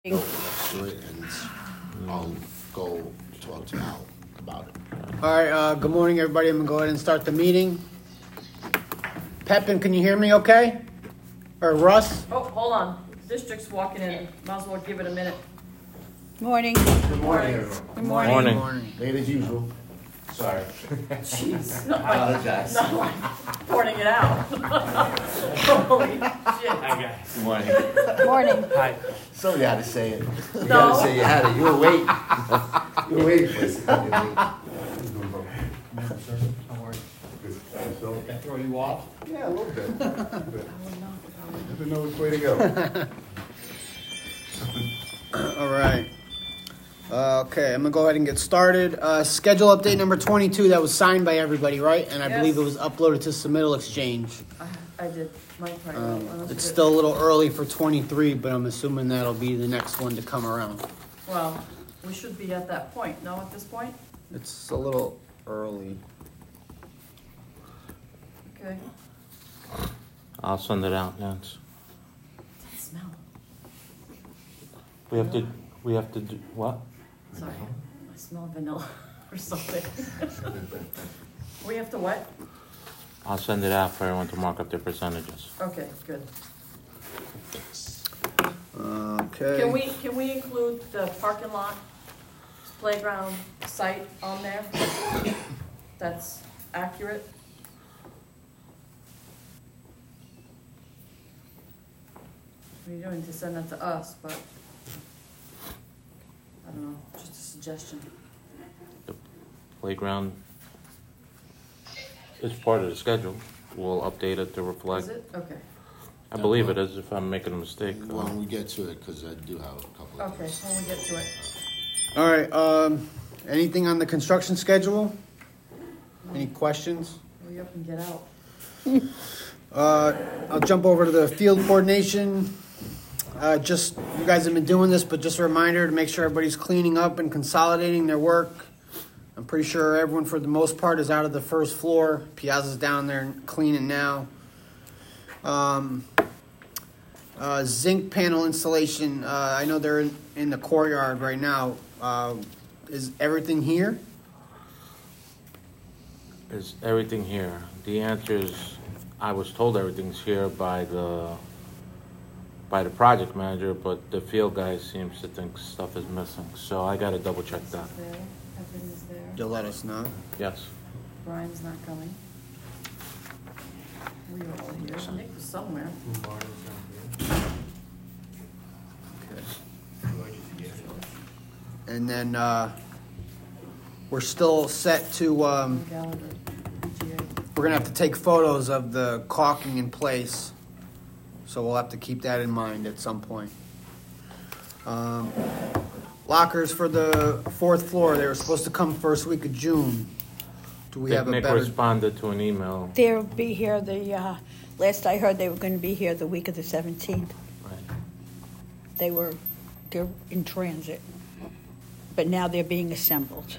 Go next to it, and I'll go talk to Al about it. All right, good morning, everybody. I'm going to go ahead and start the meeting. Pepin, can you hear me okay? Or Russ? Oh, hold on. District's walking in. Might as well give it a minute. Morning. Good morning, everyone. Good morning. Morning. Late as usual. Sorry. Jeez. I apologize. Not like pointing it out. Holy shit. Hi, guys. Good morning. Morning. Hi. Somebody had to say it. You No. gotta say you had it. You were waiting. You were waiting for it. That throw you off? Yeah, a little bit. Never know which way to go. All right. Okay, I'm going to go ahead and get started. Schedule update number 22, that was signed by everybody, right? And I Yes. believe it was uploaded to Submittal Exchange. I did. Mike, It's still a little early for 23, but I'm assuming that'll be the next one to come around. Well, we should be at that point. No, at this point? It's a little early. Okay. I'll send it out, Nance. That smell. We have to do, what? Sorry. I smell vanilla or something. We have to what? I'll send it out for everyone to mark up their percentages. Okay, good. Okay. Can we include the parking lot, playground site on there? That's accurate? What are you doing to send that to us, but I don't know, just a suggestion. The playground is part of the schedule. We'll update it to reflect. Is it? Okay, I believe it is, if I'm making a mistake. When we get to it, because I do have a couple of okay, things. when we get to it. All right, anything on the construction schedule? Any questions? Hurry up and get out. I'll jump over to the field coordination. Just, you guys have been doing this, but just a reminder to make sure everybody's cleaning up and consolidating their work. I'm pretty sure everyone, for the most part, is out of the first floor. Piazza's down there and cleaning now. Zinc panel installation. I know they're in the courtyard right now. Is everything here? Is everything here? The answer is, I was told everything's here by the project manager, but the field guy seems to think stuff is missing. So I gotta double check that. There, everything is there. You'll let us know. Yes. Brian's not coming. We were all here. Nick was somewhere. And then we're still set to, Gallagher, PGA. we're going to have to take photos of the caulking in place. So we'll have to keep that in mind at some point. Lockers for the fourth floor, they were supposed to come first week of June. Do we have a Nick better... responded to an email. They'll be here last I heard they were going to be here the week of the 17th. Right. They're in transit. But now they're being assembled.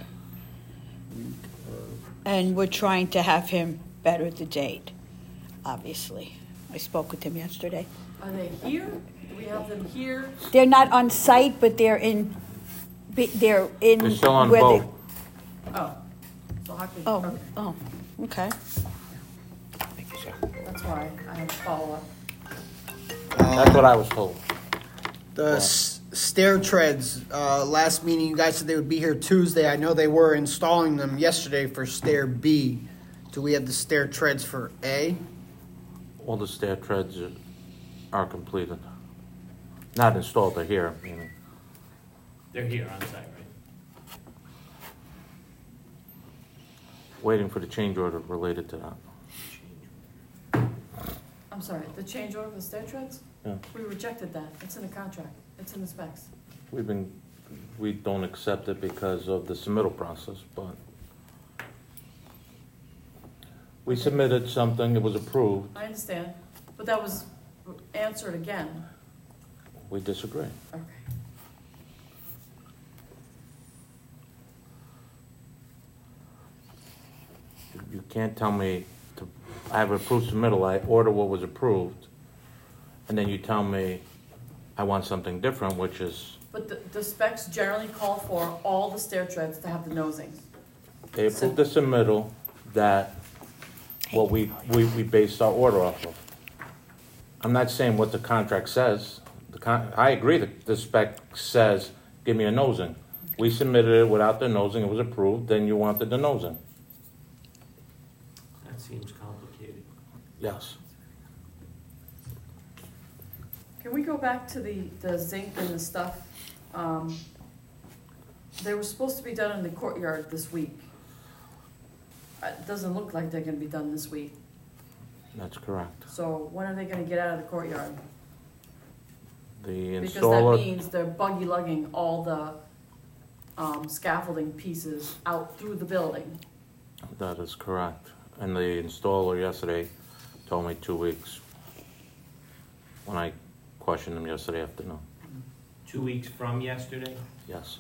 And we're trying to have him better the date, obviously. I spoke with him yesterday. Are they here? Do we have them here? They're not on site, but they're in. They're still on where boat. Oh. So how could, Oh, okay. oh, okay. That's why I have to follow up. That's what I was told. The stair treads, last meeting, you guys said they would be here Tuesday. I know they were installing them yesterday for stair B. Do we have the stair treads for A? All the stair treads are completed. Not installed, they're here. Meaning. They're here on site, right? Waiting for the change order related to that. I'm sorry, the change order for the stair treads? Yeah. We rejected that. It's in the contract. It's in the specs. We don't accept it because of the submittal process, but we submitted something, it was approved, I understand, but that was answered again. we disagree. Okay. You can't tell me I have approved submittal, I order what was approved, and then you tell me I want something different, which is, But the specs generally call for all the stair treads to have the nosings. they approved the submittal that what we based our order off of. I'm not saying what the contract says. I agree that the spec says, give me a nosing. We submitted it without the nosing, it was approved, then you wanted the nosing. That seems complicated. Yes. Can we go back to the zinc and the stuff? They were supposed to be done in the courtyard this week. It doesn't look like they're gonna be done this week. That's correct. So when are they gonna get out of the courtyard? The Because that installer, means they're buggy lugging all the scaffolding pieces out through the building. that is correct. And the installer yesterday told me 2 weeks when I questioned him yesterday afternoon. 2 weeks from yesterday? Yes.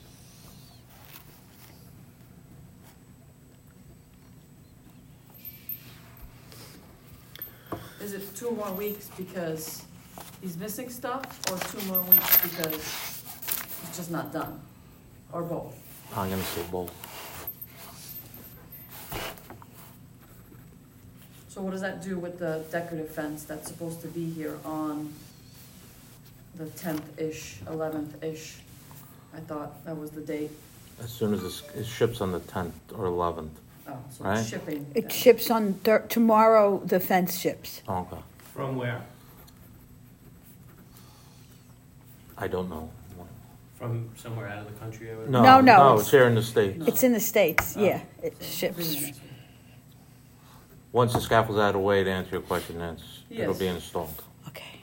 Is it 2 more weeks because he's missing stuff, or 2 more weeks because it's just not done? Or both? I'm gonna say both. So what does that do with the decorative fence that's supposed to be here on the 10th-ish, 11th-ish? I thought that was the date. As soon as it ships on the 10th or 11th. Oh, so Right. it's shipping. It then. ships on tomorrow, the fence ships. Oh, okay. From where? I don't know. From somewhere out of the country, I would? No, No, no, it's- it's here in the States. It's in the States, Oh. yeah, it So ships. bring it next week. Once the scaffold's out of the way, to answer your question, it'll Yes. be installed. Okay.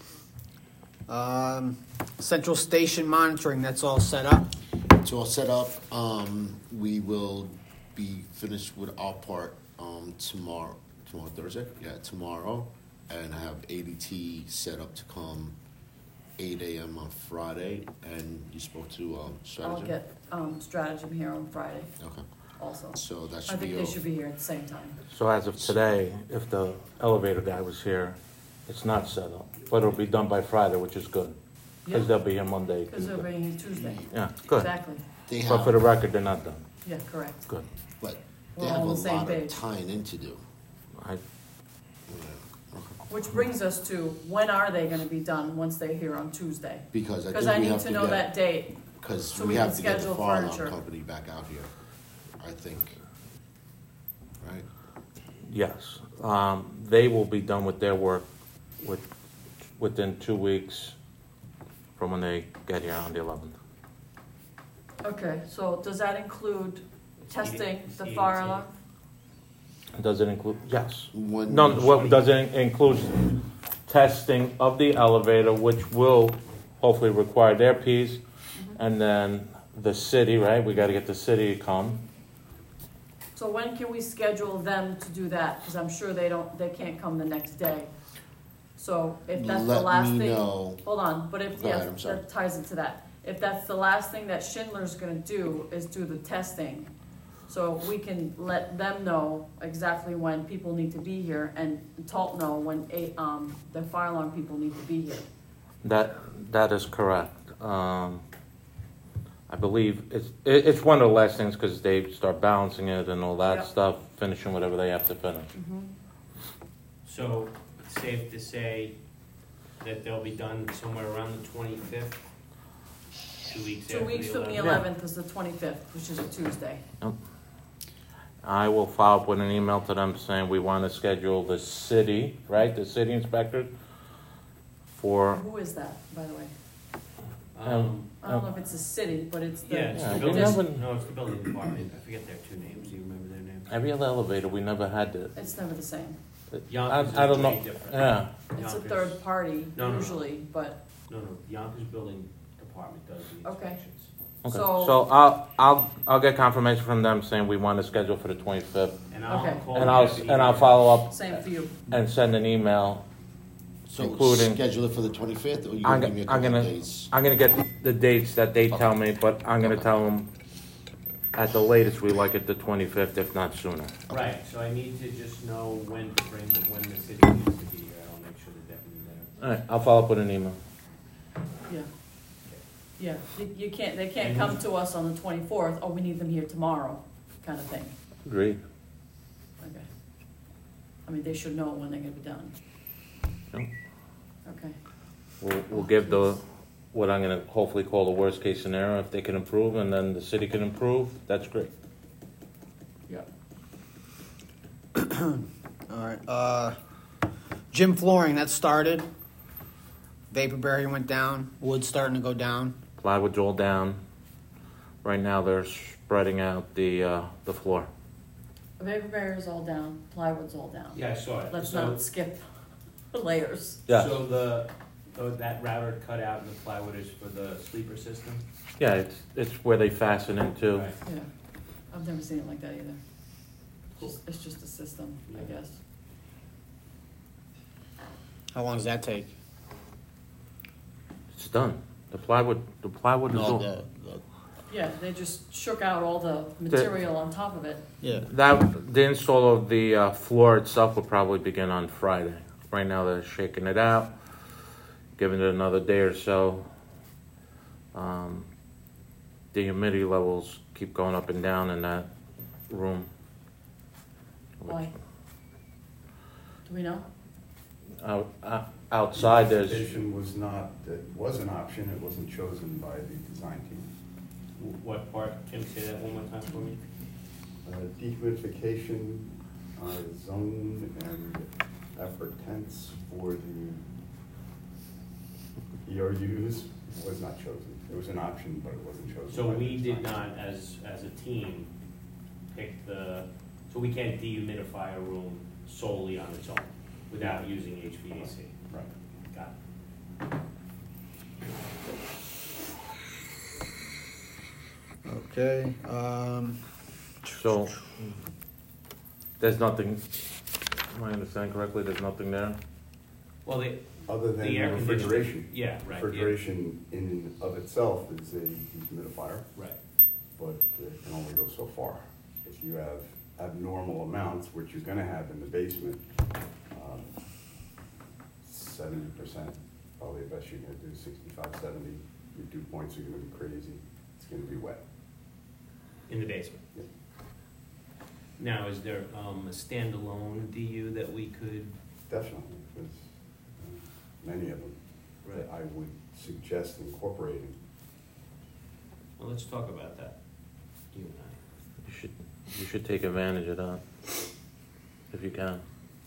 Central station monitoring, that's all set up. It's all set up. We will be finished with our part tomorrow. Tomorrow, Thursday? Yeah, tomorrow. And have ADT set up to come 8 a.m. on Friday. And you spoke to I'll Strategy? get Stratagem here on Friday Okay. also. So that I should think be they all. should be here at the same time. So as of today, if the elevator guy was here, it's not set up, but it'll be done by Friday, which is good. Because they'll be here Monday. Because they're Tuesday. bringing Tuesday. Yeah, good. Exactly. They But for the have, record, they're not done. Yeah, correct. Good. but We're they all have on a the same lot of page. tying in to do. I, Which brings us to, when are they gonna be done once they're here on Tuesday? Because I Because think I we need have to know that get, date. because so we we have can to get the schedule fire alarm furniture. company back out here, I think. Right? yes. They will be done with their work within 2 weeks from when they get here on the 11th. Okay, so does that include testing the CDT. fire alarm? Does it include, yes. When No, what does it include testing of the elevator, which will hopefully require their piece, and then the city, right? We gotta get the city to come. So when can we schedule them to do that? Because I'm sure they can't come the next day. So if that's the Let last me thing. know. Hold on, but if, Go ahead, yes, I'm sorry. that ties into that. If that's the last thing that Schindler's gonna do is do the testing, so we can let them know exactly when people need to be here and Talt know when the fire alarm people need to be here. That is correct. I believe it's one of the last things because they start balancing it and all that Yep. stuff, finishing whatever they have to finish. So it's safe to say that they'll be done somewhere around the 25th? 2 weeks after 2 weeks from the 11th? 11th is the 25th, which is a Tuesday. I will follow up with an email to them saying we want to schedule the city, right, the city inspector for, Who is that, by the way? I Oh. don't know if it's a city, but it's the. Yeah, it's Yeah, the we building, never- no, it's the building department. I forget their two names. Do you remember their names? every other elevator, we never had to. It's never the same. Yonkers I don't is know, way different. yeah. It's a Yonkers- third party No, no. usually, but, No, Yonkers building department does the Okay. inspections. Okay, So- so I'll get confirmation from them saying we want to schedule for the 25th, And I'll Okay. call and the I'll deputy and I'll mayor. follow up same for you. and send an email. So Including- schedule it for the 25th, or you I'm gonna give me a go- I'm couple of gonna- days? I'm gonna get the dates that they tell me, but I'm gonna tell them at the latest we like it the 25th, if not sooner. Right, so I need to just know when to bring, when the city needs to be here. I'll make sure the deputy there. All right, I'll follow up with an email. Yeah. Yeah, you can't, they can't come to us on the 24th, oh, we need them here tomorrow, kind of thing. Agreed. Okay. I mean, they should know when they're gonna be done. Yep. Okay. We'll give what I'm gonna hopefully call the worst case scenario. If they can improve and then the city can improve, that's great. Yeah. All right. Gym flooring, that started. Vaporberry went down. Wood's starting to go down. Plywood's all down. Right now they're spreading out the floor. The paper barrier's all down, plywood's all down. Yeah, I saw it. Let's So- not skip the layers. So that router cut out in the plywood is for the sleeper system? Yeah, it's where they fasten into. Right. Yeah, I've never seen it like that either. It's just a system, I Yeah. guess. How long does that take? It's done. The plywood is all. Yeah, they just shook out all the material on top of it. Yeah. The install of the floor itself will probably begin on Friday. Right now they're shaking it out, giving it another day or so. The humidity levels keep going up and down in that room. Why? Do we know? Outside there's, It was an option, it wasn't chosen by the design team. What part? Can you say that one more time for me? Dehumidification zone and effort tents for the ERUs was not chosen. It was an option, but it wasn't chosen. So by the we did design not, as a team, pick so we can't dehumidify a room solely on its own without using HVAC. team. Right. Got it. Okay. so there's nothing, am I understanding correctly, there's nothing there? Well, Other than the air refrigeration. Yeah, right. Refrigeration in and of itself is a dehumidifier, Right. but it can only go so far. If you have abnormal amounts, which you're gonna have in the basement, 70%, probably the best you're gonna do, 65, 70. Your dew points are gonna be crazy. It's gonna be wet. In the basement. Yeah. Now, is there a standalone DU that we could? Definitely, because many of them that I would suggest incorporating. Well, let's talk about that. You and I. You should take advantage of that, if you can.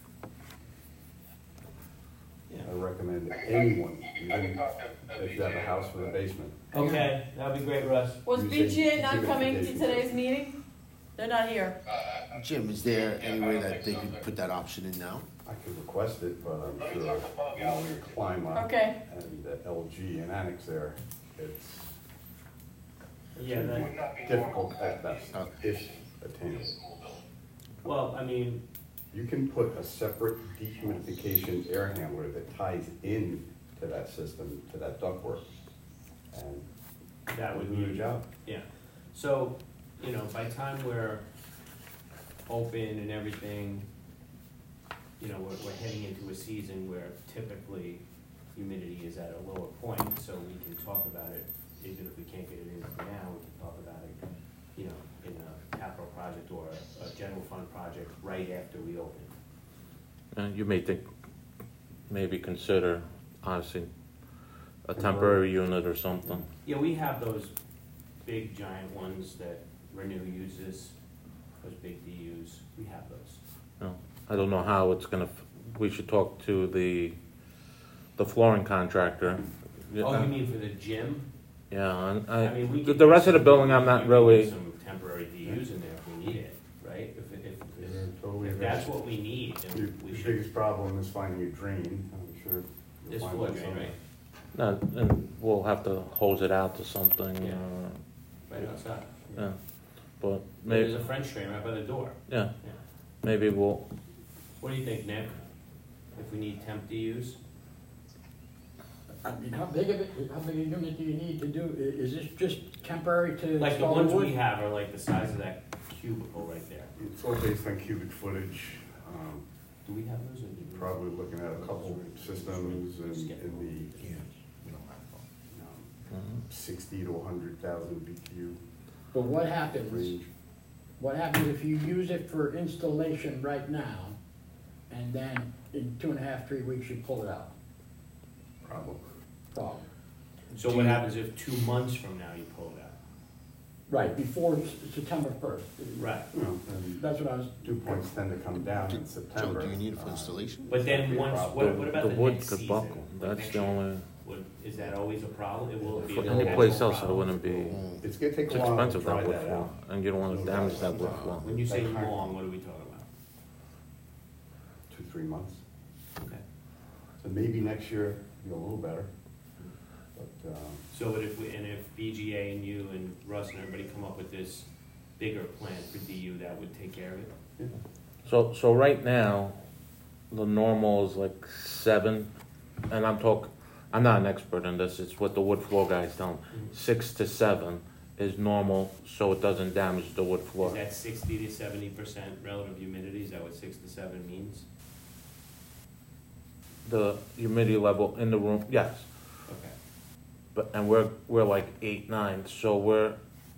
I recommend anyone, even if you have a house with a basement. Okay, that'd be great, Russ. Was Using BGA not coming to dehumidification. today's meeting? They're not here. Jim, is there any way that they could put that option in now? I could request it, but I'm sure, with Clima Okay. and LG and Annex there, it's Yeah, that, difficult at best, Okay. if attainable. well, I mean, You can put a separate dehumidification air handler that ties in to that system, to that ductwork, and that would do be the job. Yeah, so, by the time we're open and everything, we're heading into a season where typically humidity is at a lower point, so we can talk about it, even if we can't get it in now, we can talk about it, in a capital project or a general fund project right after we open. You may maybe consider, honestly, a temporary unit or something. Yeah, we have those big giant ones that Renew uses, those big DUs, we have those. No, I don't know how it's gonna, we should talk to the flooring contractor. Oh, you mean for the gym? Yeah, and I mean, we the could rest of the use building, I'm not we could really, use some temporary DUs in there if we need it, right? You're totally If that's what we need, Your then we your should. biggest problem is finding a drain, I'm sure. you'll This find floor one drain, somewhere. right? no, and we'll have to hose it out to something, Yeah. Right outside. yeah. But There's maybe, a French drain right by the door. yeah, Yeah. maybe we'll, What do you think, Nick? If we need temp DUs? I mean, how big a unit do you need to do? Is this just temporary to Like the install ones wood? we have are like the size of that cubicle right there. It's all based on cubic footage. Do we have those? Or do we- Probably looking at a couple systems in the 60 to 100,000 BTU But what happens, range. if you use it for installation right now, and then in 2.5, 3 weeks you pull it out? Problem. Problem. So what happens if 2 months from now you pull it out? Right, before September 1st. Right. You know, and That's what I was, dew points tend to come down in Joe, September. do you need it for installation? But then Be a once, problem. what about The the wood next could season? buckle. That's Next the year? only, Is that always a problem? It will be. for a any potential place else, it problem. wouldn't be, Mm. It's gonna take it's a while to expensive, try that wood that floor, out. and you don't wanna damage that wood floor. When you say That kind- long, what are we talking about? 2-3 months. Okay. So maybe next year, be a little better. But, So if BGA and you and Russ and everybody come up with this bigger plan for DU, that would take care of it? yeah. So right now, the normal is like 7, and I'm not an expert in this, it's what the wood floor guys tell me. 6 to 7 is normal, so it doesn't damage the wood Is floor. that 60 to 70% relative humidity? Is that what 6 to 7 means? The humidity level in the room, yes, Okay. but, and we're like 8, 9, so we're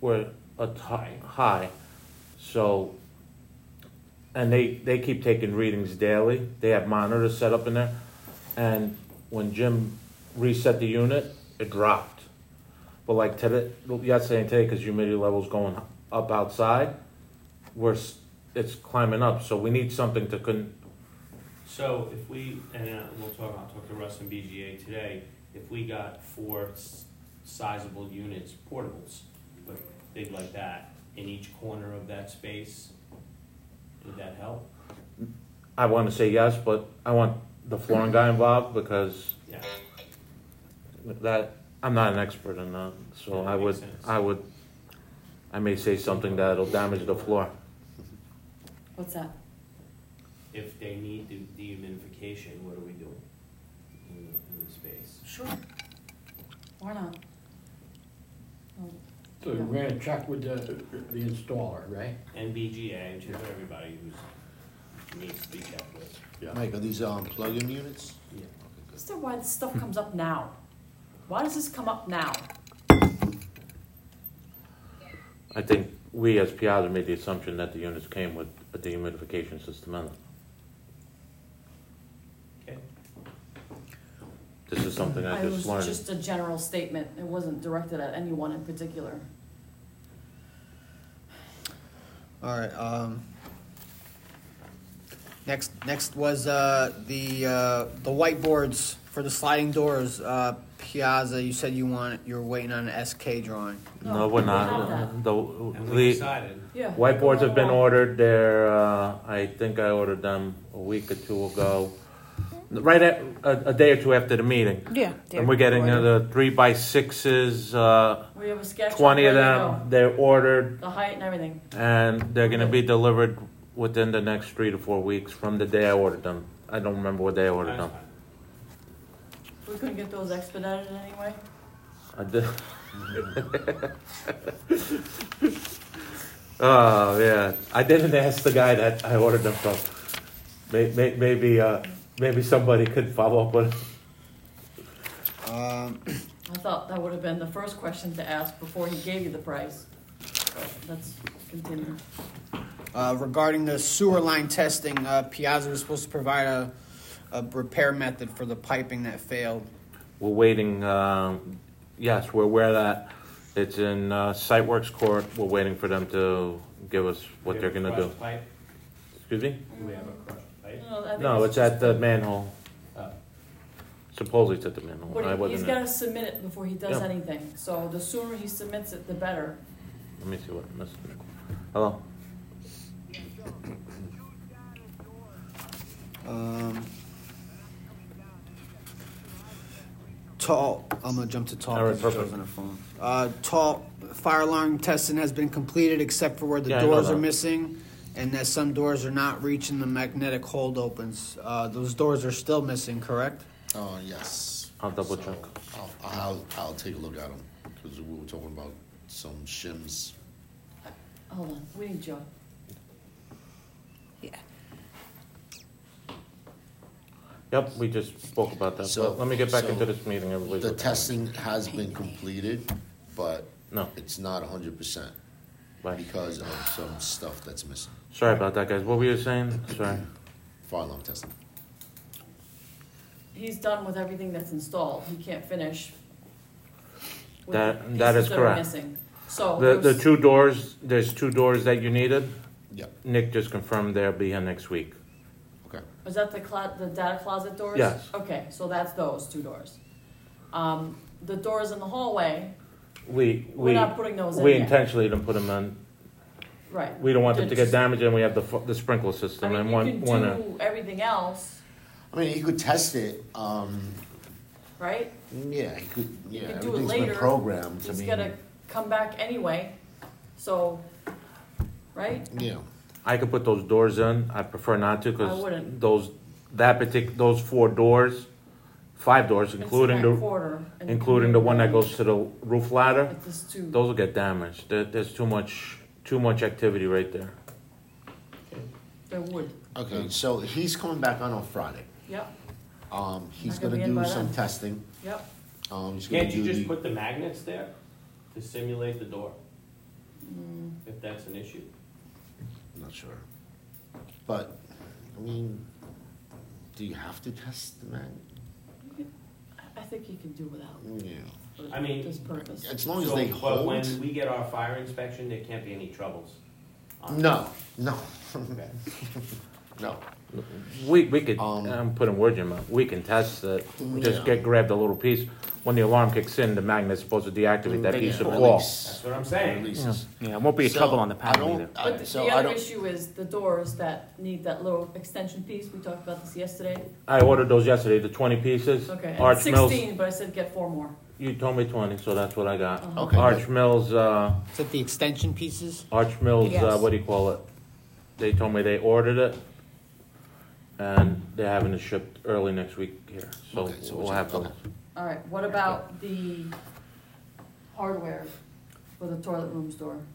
high, so, and they keep taking readings daily, they have monitors set up in there, and when Jim reset the unit, it dropped. But like today, yesterday and today, because humidity level's going up outside, it's climbing up, so we need something to So if we, and I'll talk to Russ and BGA today, if we got 4 sizable units, portables, but big like that, in each corner of that space, would that help? I want to say yes, but I want the flooring guy involved, because Yeah. I'm not an expert in that, so Yeah, that I makes sense. I may say something that'll damage the floor. What's that? If they need dehumidification, what are we doing in the space? Sure. Why not? Well, so we're gonna check with the installer, right? And BGA, check with everybody who needs to be checked with. Mike, are these plug-in units? Yeah. Is that why this stuff comes up now? Why does this come up now? I think we as Piazza made the assumption that the units came with a dehumidification system in them. Okay. This is something I It was just learned. just a general statement. It wasn't directed at anyone in particular. All right. Next was the whiteboards for the sliding doors. Piazza, you said you're waiting on an SK drawing. No, we're we have not. that. And we The decided, Yeah. whiteboards have been Go on. ordered. I think I ordered them a week or 2 ago. Right at a day or 2 after the meeting. Yeah. And we're getting the 3x6s, We have a sketch. 20 of ready to them. go. They're ordered, The height and everything. and they're gonna be delivered within the next 3 to 4 weeks from the day I ordered them. I don't remember what day I ordered that's them. fine. We couldn't get those expedited in any way? I did. Oh yeah, I didn't ask the guy that I ordered them from. Maybe somebody could follow up with. I thought that would have been the first question to ask before he gave you the price. But let's continue. Regarding the sewer line testing, Piazza was supposed to provide a repair method for the piping that failed. We're waiting. Yes, we're aware that it's in Siteworks Court. We're waiting for them to give us what We they're have a gonna do. crushed pipe? Excuse me? Do we have a crushed pipe? I think No, it's at the manhole. Oh. Supposedly it's at the manhole. But I he's wasn't. gotta submit it before he does Yeah. anything. So the sooner he submits it, the better. Let me see what I'm missing. Hello. Tall. I'm gonna jump to tall. All right, because perfect. Joe's on her phone. Tall. Fire alarm testing has been completed, except for where the Yeah, I know doors are that. missing, and that some doors are not reaching the magnetic hold opens. Those doors are still missing, correct? Yes. I'll double So, check. I'll take a look at them, because we were talking about some shims. Hold on, we need Joe. Yeah. Yep, we just spoke about that, So- but let me get back so into this meeting, everybody's. The looking at me. testing has been completed, but No, it's not 100% right. because of some stuff that's missing. Sorry about that, guys. What were you saying? Sorry. Fire alarm testing. He's done with everything that's installed, he can't finish. with That- the that is pieces are correct. missing. So, The there's- 2 doors, there's 2 doors that you needed. Yep. Nick just confirmed they'll be here next week. Okay. is that the data closet doors? Yes. Okay, so that's those 2 doors. The doors in the hallway, We not putting those in we yet. intentionally didn't put them in. right. We don't want them to get Just- damaged, and we have the sprinkler I system. mean, and you one can do everything else, I mean, he could test it. right? Yeah, he could. Yeah, could do it everything's later. been programmed. I He's mean, gotta come back anyway, so, right? yeah. I could put those doors in. I prefer not to I because wouldn't. those 4 doors, 5 doors, It's including that the quarter, and including the one that goes to the roof ladder. It's just two. Those will get damaged. There's too much activity right there. There would, Okay, so he's coming back on Friday. yep, He's Not gonna gonna be in do by some then. testing. yep. He's gonna Can't you do just the- put the magnets there to simulate the door, Mm, if that's an issue? I'm not sure. But, I mean, do you have to test the man? I think you can do without, Yeah. for I mean, this purpose. As long as So, they But hold. when we get our fire inspection, there can't be any troubles. on it. No, no, Okay. no. We could. Um, I'm putting words in your mouth. We can test it. We just Yeah. grabbed a little piece. When the alarm kicks in, the magnet's supposed to deactivate that They piece of release. wall. That's what I'm saying. Releases. Yeah, it won't be a So, trouble on the I panel don't- either. But the so the I other don't- issue is the doors that need that little extension piece, we talked about this yesterday. I ordered those yesterday, the 20 pieces. Okay, and Arch Mills. 16, but I said get 4 more. You told me 20, so that's what I got. Uh-huh. Okay. Arch Mills. Is it the extension pieces? Arch Mills. Yes. What do you call it? They told me they ordered it, and they're having it shipped early next week here. So Okay, so we'll it's- have to. okay. All right, what about the hardware for the toilet room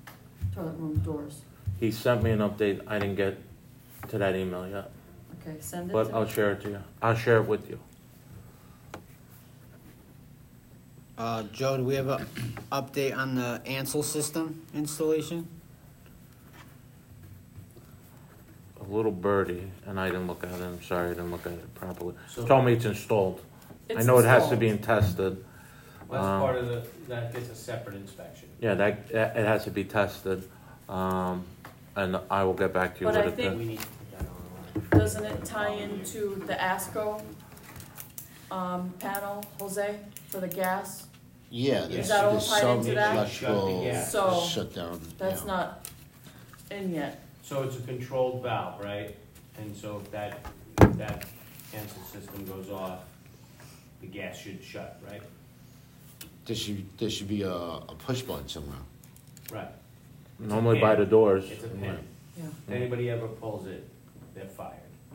doors? He sent me an update. I didn't get to that email yet, Okay, send it but to I'll me. share it to you. I'll share it with you. Joe, do we have an update on the Ansel system installation? A little birdie, and I didn't look at it. I'm sorry, I didn't look at it properly. So- Told me it's installed. I It's know it has to installed. be tested. That's part of that gets a separate inspection. Yeah, that it has to be tested, and I will get back to you But with I it. think- We need to put that on. Doesn't it tie into the ASCO panel, Jose, for the gas? Yeah, Is there's, that all there's tied some into that? electrical Yeah. So, shutdown. That's yeah. not in yet. So it's a controlled valve, right? And so if that cancel system goes off, the gas should shut, right? There should be a push button somewhere. Right. Normally by the doors. It's a pin. Yeah, If anybody ever pulls it, they're fired.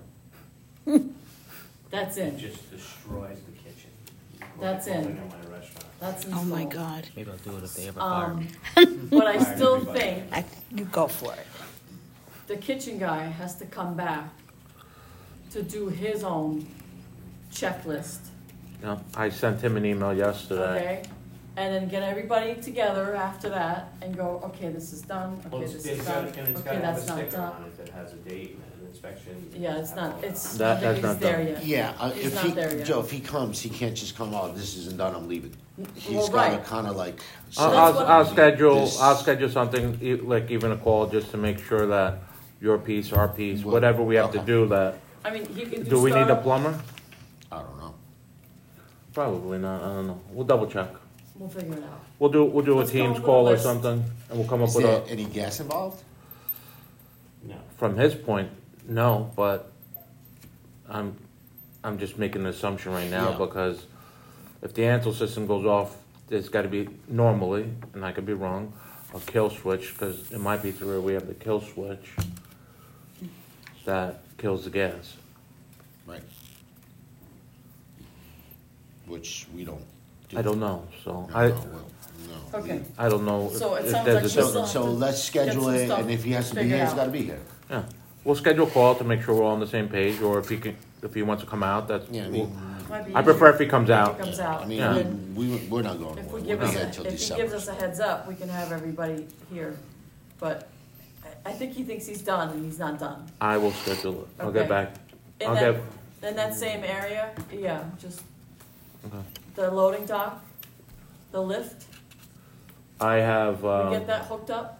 that's It in, just destroys the kitchen. That's in. Pulling in my restaurant. that's Oh installed. my God. Maybe I'll do it if they ever fire me. But I Fire still everybody. think You go for it. the kitchen guy has to come back to do his own checklist, Yeah, I sent him an email yesterday. okay? And then get everybody together after that and go, okay, this is done, Well, okay, it's this is got, done, and it's okay, gotta have a that's not sticker done. on it that has a date and an inspection. Yeah, it's not, it's, I That- think that's he's not there done. yet. Yeah, He's if not there he, yet. Joe, if he comes, he can't just come, oh, this isn't done, I'm leaving. He's Well, gotta right. kinda like. That's what- I'll schedule This- something, like even a call, just to make sure that your piece, our piece, Well, whatever we have to okay. do that. I mean, he can do Do we need a startup. plumber? I don't know. Probably not, I don't know. We'll double check. We'll figure it out. We'll do a Let's come Teams up with a call or list. something, and we'll come up Is with there a, any gas involved? No. from his point, no, but I'm just making an assumption right now, Yeah. because if the Ansel system goes off, there's gotta be normally, and I could be wrong, a kill switch, because it might be through where we have the kill switch that kills the gas. Right. Which we don't do. I don't know, so No, I no, well, no. Okay, I don't know So it if sounds there's like a she's So, difference. so let's Get schedule some it, stuff and if he has to be figured here, he's out. gotta be here. Yeah, we'll schedule a call to make sure we're all on the same page, or if he wants to come out, that's. Yeah, I mean, Might be I prefer if he easier comes if out. he comes out. I mean, Yeah. we're not going. If away. we give We're us, not here till if he December. gives us a heads up, we can have everybody here. But I think he thinks he's done and he's not done. I will schedule it. I'll get Okay. back. In I'll that, get. in that same area, yeah, just Okay. the loading dock, the lift, I have. we get that hooked up?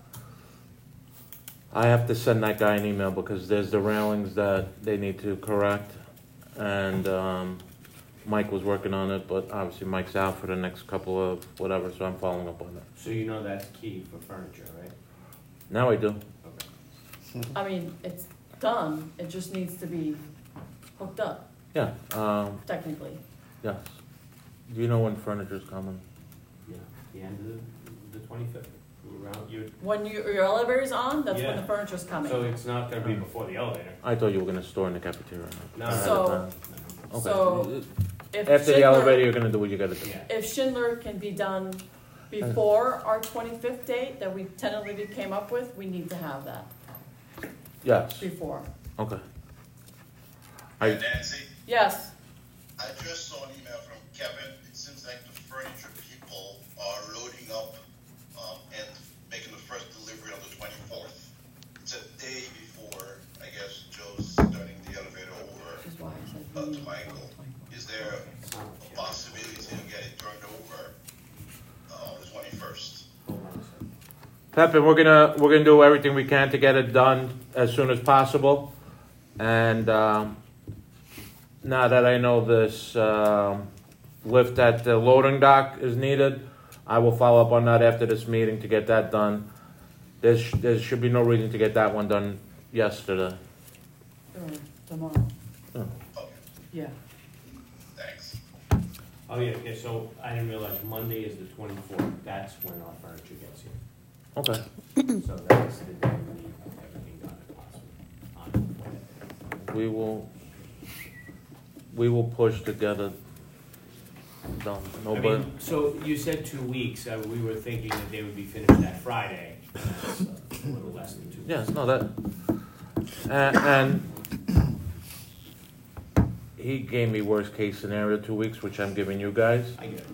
I have to send that guy an email because there's the railings that they need to correct, and Mike was working on it, but obviously Mike's out for the next couple of whatever, so I'm following up on that. So you know that's key for furniture, right? Now I do. Okay. I mean, it's done, it just needs to be hooked up, Yeah. technically. Yes. Do you know when furniture's coming? Yeah, the end of the 25th. Around you. When your elevator's on, that's when Yeah. the furniture's coming. So it's not gonna be before the elevator. I thought you were gonna store in the cafeteria. No, So- Okay. So, if After the Schindler- elevator, you're gonna do what you gotta do. Yeah. If Schindler can be done before our 25th date that we tentatively came up with, we need to have that Yes. before. Okay. Nancy, Yes, I just saw an email from Kevin. It seems like the furniture people are loading up and making the first delivery on the 24th. It's a day before, I guess, Joe's turning the elevator over which is why I said. to Michael. Is there a possibility to get it turned over on the 21st? Hold on a second. Pepin, we're gonna do everything we can to get it done as soon as possible, and now that I know this lift at the loading dock is needed, I will follow up on that after this meeting to get that done. There should be no reason to get that one done yesterday. Or tomorrow, Okay, yeah. thanks. Oh, yeah, so I didn't realize Monday is the 24th. That's when our furniture gets here. Okay. So that's the day we need everything done if possible. On Monday. We will push to get it done. I Nobody. mean, so you said 2 weeks. We were thinking that they would be finished that Friday. That's a little less than 2 weeks. Yes, no, that, and he gave me worst case scenario 2 weeks, which I'm giving you guys, I get it.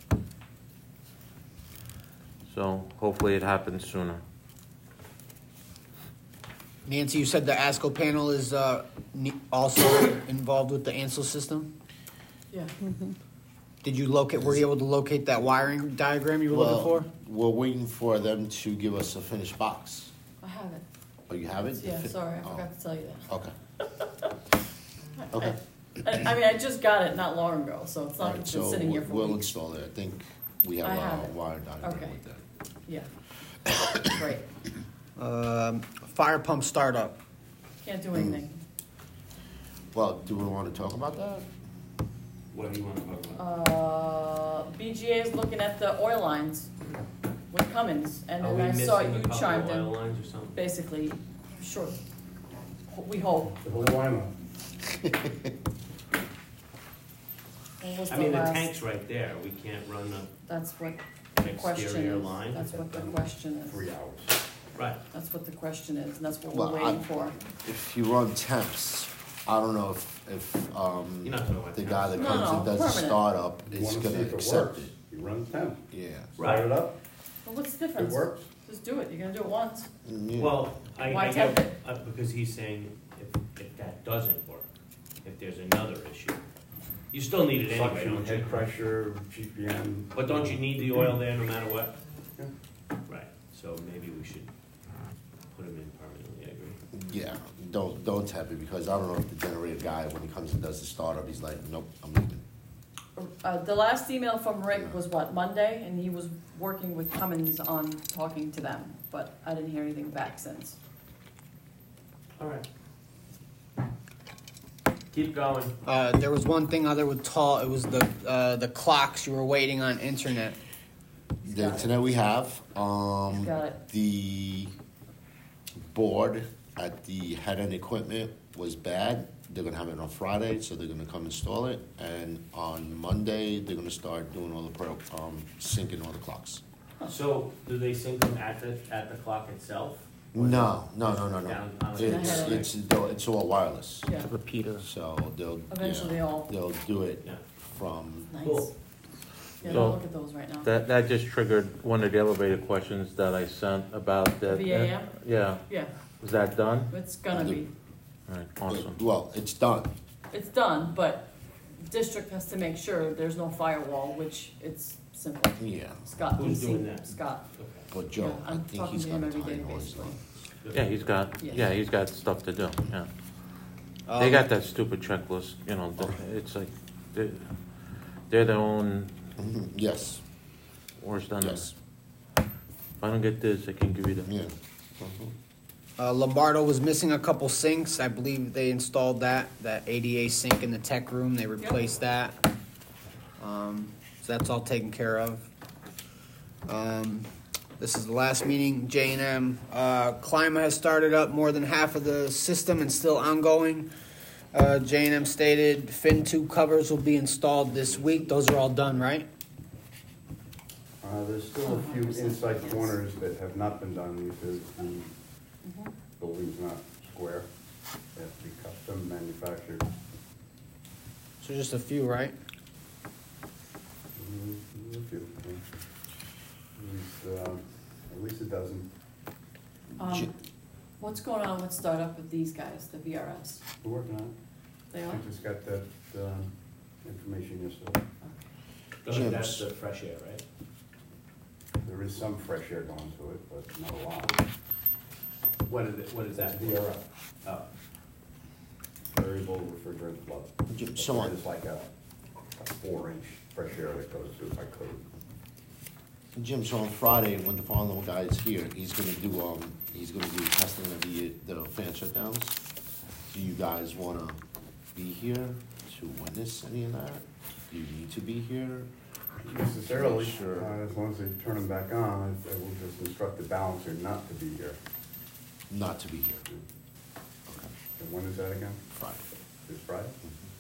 so hopefully it happens sooner. Nancy, you said the ASCO panel is also involved with the Ansel system. Yeah, Did you were you able to locate that wiring diagram you were looking for? We're waiting for them to give us a finished box. I have it. Oh, you have it? Yeah, sorry, I Oh, forgot to tell you that. Okay. Okay. I mean, I just got it not long ago, so it's not, Alright, it's been so sitting here for we'll weeks. install it. I think we have I have a it. wire diagram Okay. with that. Yeah. Great. Fire pump startup. Can't do anything. Well, do we want to talk about that? What do you want to talk about? BGA is looking at the oil lines with Cummins, and Are we then I saw missing you a couple chimed of oil in, lines or something? basically, short, we hope. The whole lineup. What was I mean, the last- tank's right there. We can't run That's what the the question exterior is. line. That's what the question is. 3 hours. Right. That's what the question is, and that's what Well, we're waiting for. If you run temps, I don't know if You're not talking about the temps. guy that No, comes no, and does the permanent. startup You is wanna see gonna if it accept works, it. you run temp, Yeah. Right. start it up, Well, what's the it difference? works. Just do it, you're gonna do it once. Yeah. Well, Why I tempt get, it? because he's saying if that doesn't work, if there's another issue, you still need it anyway, Suction, don't you? head pressure, GPM. But don't you need the oil there no matter what? Yeah. Right, so maybe we should put him in permanently, I agree. Yeah, don't tap it because I don't know if the generator guy, when he comes and does the startup, he's like, nope, I'm leaving. The last email from Rick was what, Monday, and he was working with Cummins on talking to them, but I didn't hear anything back since. All right. Keep going. There was one thing other with Tall. It was the clocks you were waiting on internet. The Got it. internet we have, Got it. the board at the head end equipment was bad. They're gonna have it on Friday, so they're gonna come install it, and on Monday, they're gonna start doing all the syncing all the clocks. So, do they sync them at the clock itself? No. Down on the- It's all wireless. Yeah, Repeater. So they'll eventually they'll do it Yeah. from. nice. Cool. Yeah, So- I'll look at those right now. That just triggered one of the elevator questions that I sent about that. VAM? Yeah, Yeah, is that done? it's gonna be. All right, awesome. Well, it's done. It's done, but district has to make sure there's no firewall, which it's simple. Yeah, Scott, Who's DC, doing that? Scott. Okay. but Joe, Yeah, I I'm think talking he's to got him a every day, time on his basically. own. Yeah, he's got stuff to do, yeah. They got that stupid checklist, it's like, they're their own Mhm. Yes, worst enemy. yes, If I don't get this, I can give you that. yeah. Mhm. Lombardo was missing a couple sinks. I believe they installed that ADA sink in the tech room. They replaced that. So that's all taken care of. This is the last meeting. J&M. Clima has started up more than half of the system and still ongoing. J&M stated fin tube covers will be installed this week. Those are all done, right? There's still a few inside corners that have not been done because the building's not square. They have to be custom manufactured. So just a few, right? A few, yeah. At least a dozen. What's going on with startup with these guys, the VRS? We're working on it. They are? I just got that information yesterday. That's the fresh air, right? There is some fresh air going to it, but not a lot. What is that? VRF, Oh, variable refrigerant flow. So on. It's like a 4-inch fresh air that goes through by code. Jim, so on Friday, when the follow guy is here, he's gonna do testing of the fan shutdowns. Do you guys wanna be here to witness any of that? Do you need to be here? Necessarily, Sure. as long as they turn them back on, I will just instruct the balancer not to be here. Not to be here. Okay, And when is that again? Friday. This Friday?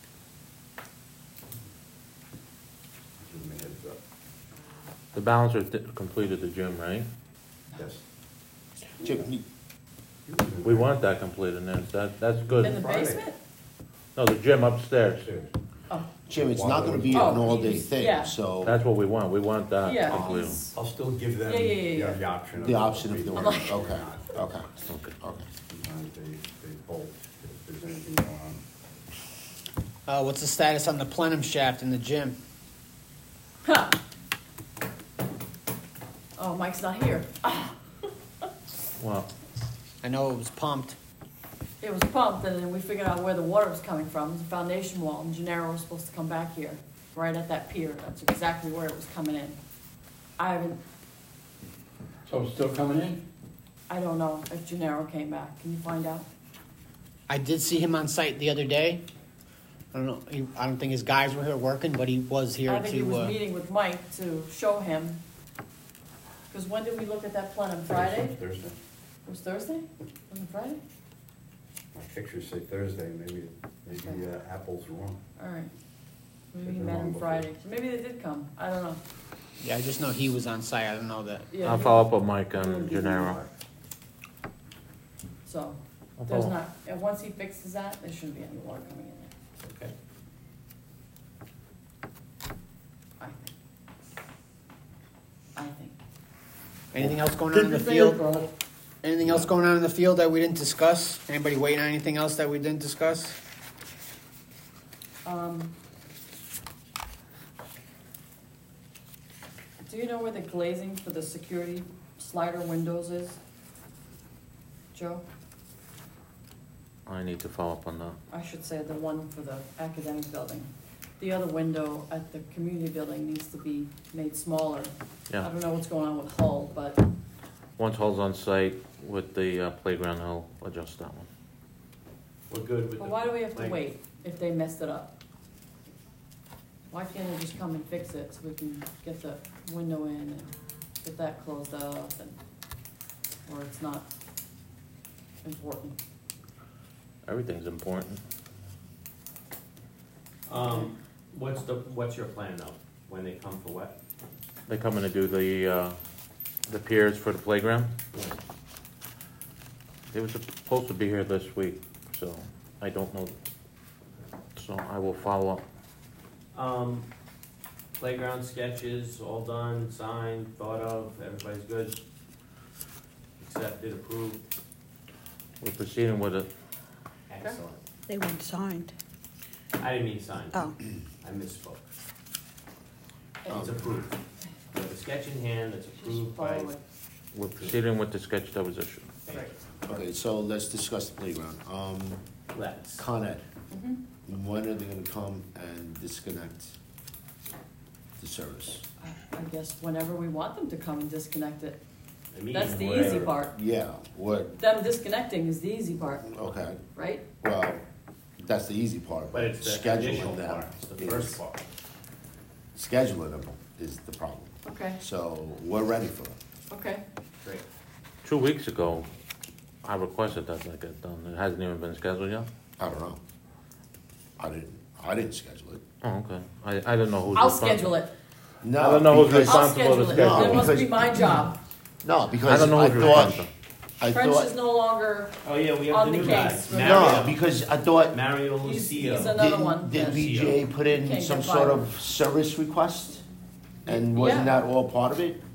Give me a heads up. The balancer completed the gym, right? Yes. Jim, We want that completed, Nance, that's In good. the Friday. basement? No, the gym upstairs, Upstairs. Oh, Jim, it's not gonna be Oh, an all-day he's- thing, yeah. so that's what we want that yeah, completed. he's- I'll still give them Yeah. the option. the option of the doing I'm it. like- Okay, okay, Okay. okay. Sometimes they bolt if there's anything going on. What's the status on the plenum shaft in the gym? huh. Oh, Mike's not here. Well, I know it was pumped. It was pumped, and then we figured out where the water was coming from. It's a foundation wall, and Gennaro was supposed to come back here, right at that pier. That's exactly where it was coming in. I So it's still coming in? don't know if Gennaro came back. Can you find out? I did see him on site the other day. I don't know. I don't think his guys were here working, but he was here I think he to. was meeting with Mike to show him. Because when did we look at that plenum? Friday? Thursday. It was Thursday? Was it Friday? My pictures say Thursday, maybe Apple's wrong. All right. Maybe he They've been met wrong him before. Friday. So maybe they did come. I don't know. Yeah, I just know he was on site. I don't know that. Yeah, I'll he- follow up with Mike on Gennaro. So, I'll there's follow- not, and once he fixes that, there shouldn't be any water coming in there. okay. I think. Anything else going on in the field? Anything else going on in the field that we didn't discuss? Anybody waiting on anything else that we didn't discuss? Do you know where the glazing for the security slider windows is? Joe? I need to follow up on that. I should say the one for the academic building. The other window at the community building needs to be made smaller. I Yeah, don't know what's going on with Hull, but once Hull's on site with the playground, he'll adjust that one. We're good with the. but why do we have to like- wait if they messed it up? Why can't they just come and fix it so we can get the window in and get that closed up and, or it's not important? Everything's important. What's your plan though, when they come for what? They come in to do the piers for the playground. He was supposed to be here this week, so I don't know. So I will follow up. Playground sketches, all done, signed, thought of, everybody's good? Accepted, approved? We're proceeding with it. Excellent. They weren't signed. I didn't mean signed. Oh. I misspoke. It's approved. We have a sketch in hand that's approved by. Follow it. We're proceeding with the sketch that was issued. Okay, so let's discuss the playground. Let's. Con Ed, when are they gonna come and disconnect the service? I guess whenever we want them to come and disconnect it. I mean, That's the easy whatever. part. Yeah, what, Them disconnecting is the easy part, okay, right? well, that's the easy part. But it's the initial Scheduling them part, it's the is- first part. Scheduling them is the problem. Okay, So we're ready for it. okay. Great. 2 weeks ago, I requested that get done. It hasn't even been scheduled yet? I don't know. I didn't schedule it. Oh, okay. I didn't know who's I'll responsible. schedule it. No, I don't know who's because- I'll responsible to schedule it. schedule. It must because- be my job. No, because I don't know I who's thought, responsible. I French is thought, no longer, Oh, yeah, we have On the the new guy. case. no, Mario. because I thought, Mario he's Lucio. another one. did that- BJ put in Can't some get sort fired. of service request? And wasn't Yeah. that all part of it?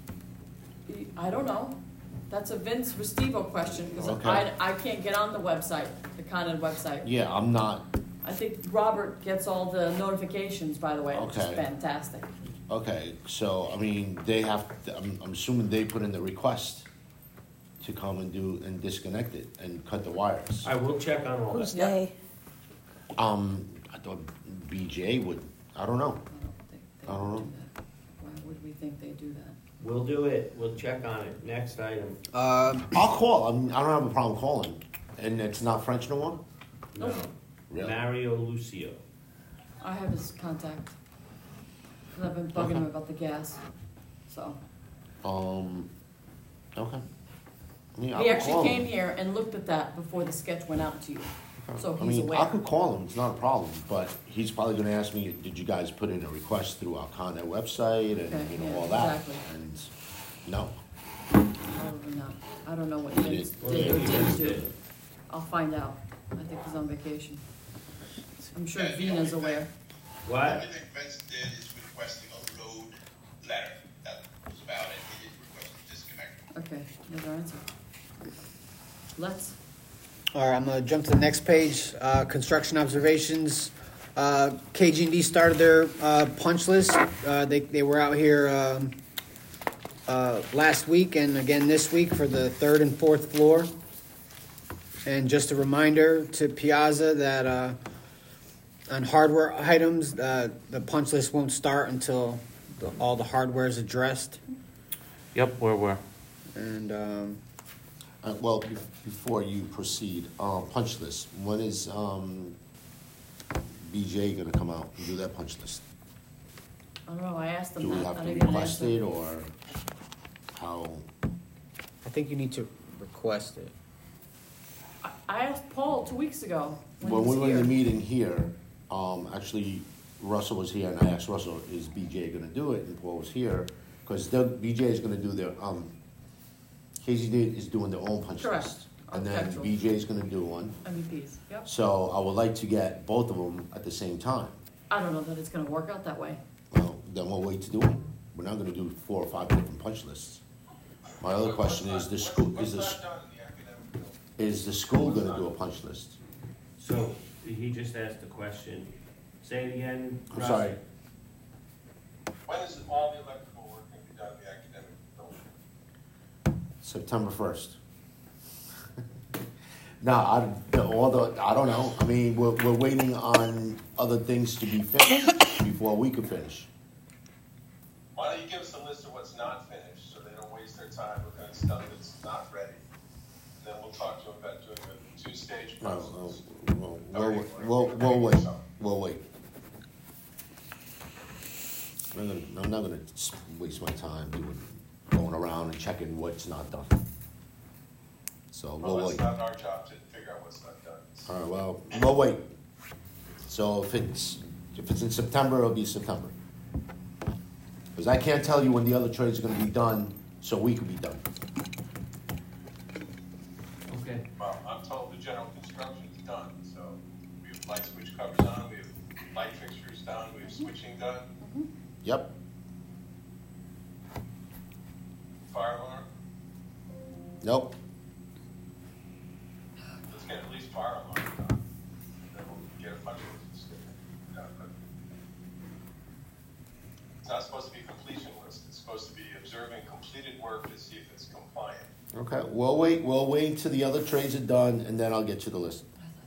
I don't know. That's a Vince Restivo question, because Okay. I can't get on the website, the Con Ed website. Yeah, I'm not, I think Robert gets all the notifications, by the way, which is Okay. fantastic. okay, so, I mean, they have, I'm assuming they put in the request to come and and disconnect it and cut the wires. I will check on all Who's that. Yeah. they? I thought BJ would, I don't know. I I don't don't know. think they would do that. Why would we think they do that? We'll do it, we'll check on it. Next item. I'll call, I don't have a problem calling, and it's not French no more? Nope. Really? Mario Lucio. I have his contact. 'Cause I've been bugging him about the gas, so. Okay. I mean, I He could actually call came him. here and looked at that before the sketch went out to you, so I he's mean, I aware. could call him, it's not a problem, but he's probably gonna ask me, did you guys put in a request through our Con Ed website and, Okay, you know, yeah, all that? exactly. And, no. Probably not. I don't know what He Vince did. Well, did or maybe didn't Vince do. did. I'll find out. I think he's on vacation. I'm sure Yeah, the Vina's only aware. The What? only thing Vince did is requesting a load letter. That was about it. He didn't request a disconnect. Okay, another answer. Let's. All right, I'm gonna jump to the next page. Construction observations. KG&D started their punch list. They were out here last week and again this week for the 3rd and 4th floor. And just a reminder to Piazza that on hardware items, the punch list won't start until all the hardware is addressed. Yep, where? And Well, before you proceed, punch list, when is, BJ gonna come out and do that punch list? I don't know. I asked Do him we that. have I to didn't get an request answer. it, or how? I think you need to request it. I asked Paul 2 weeks ago when When he we was were in the here. meeting here, actually, Russell was here, and I asked Russell, is BJ gonna do it? And Paul was here, because BJ is gonna do their, KZD is doing their own punch Correct. list. And then Architectural. BJ is gonna do one, MEPs. Yep. so I would like to get both of them at the same time. I don't know that it's going to work out that way. Well, then we'll wait to do it. We're not gonna do 4 or 5 different punch lists. My other question is, the school, What's not done in the academic building? is the school gonna do a punch list? So, he just asked the question. Say it again. I'm Russ. sorry. When is all the electrical work going to be done in the academic building? September 1st. No, I don't know. I mean, we're waiting on other things to be finished before we can finish. Why don't you give us a list of what's not finished, so they don't waste their time looking at stuff that's not ready? And then we'll talk to them about doing a 2-stage No, process. we'll wait. We'll wait. I'm not gonna waste my time going around and checking what's not done. So Well, we'll it's wait. not our job to figure out what's not done. All right, well, we'll wait. So if it's in September, it'll be September. Because I can't tell you when the other trades are gonna be done, so we can be done. Okay. Well, I'm told the general construction's done, so we have light switch covers on, we have light fixtures done, we have switching done, Yep. fire alarm, Nope. let's get at least fire alarm done. Then we'll get a bunch of stuff done, but it's not supposed to be completion list, it's supposed to be observing completed work to see if it's compliant. Okay, we'll wait until the other trades are done, and then I'll get you the list.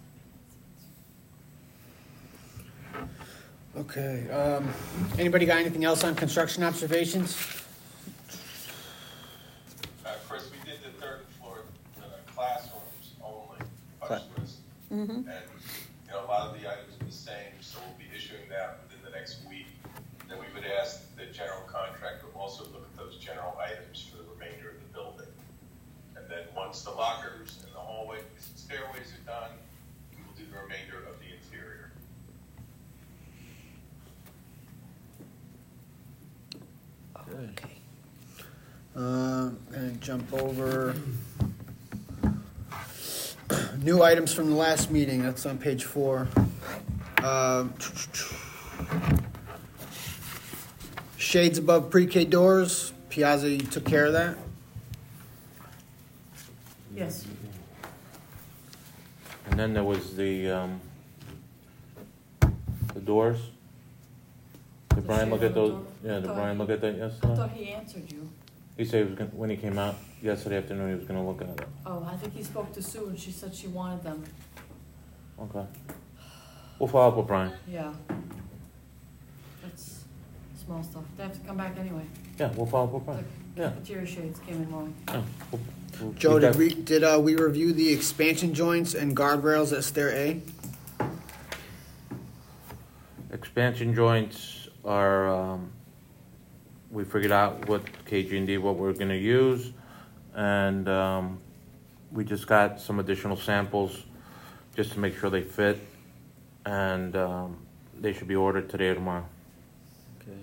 Okay, anybody got anything else on construction observations? Chris, we did the third floor classrooms only punch list. And, a lot of the items are the same, so we'll be issuing that within the next week. Then we would ask the general contractor also look at those general items for the remainder of the building. And then once the lockers and the hallways and stairways are done, we will do the remainder of the interior. Okay. Gonna jump over new items from the last meeting. That's on page 4. Shades above pre-K doors. Piazza, you took care of that. Yes. And then there was the doors. Did Brian shade look on at the those? door? Yeah, did Thought Brian he- look at that I yesterday? thought he answered you. He said he was gonna, when he came out yesterday afternoon, he was gonna look at it. Oh, I think he spoke to Sue and she said she wanted them. Okay. We'll follow up with Brian. Yeah. That's small stuff. They have to come back anyway. Yeah, we'll follow up with The Brian. Yeah. cafeteria shades came in wrong. Yeah, we'll Joe, keep did that- we review the expansion joints and guardrails at stair A? Expansion joints are, we figured out what KG&D, what we're gonna use, and we just got some additional samples just to make sure they fit, and they should be ordered today or tomorrow. Okay.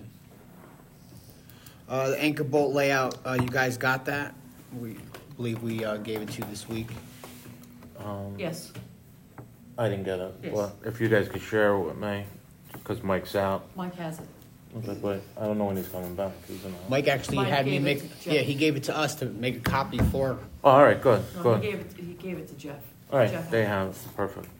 The anchor bolt layout, you guys got that? We believe we gave it to you this week. Yes. I didn't get it. Yes. Well, if you guys could share it with me, because Mike's out. Mike has it. Okay, but I don't know when he's coming back. He's in a- Mike actually Mike had me gave it make, to Jeff. yeah, he gave it to us to make a copy for. Oh, all right, good, No, good. he gave it to Jeff. All right, Jeff they had it. have it. Perfect.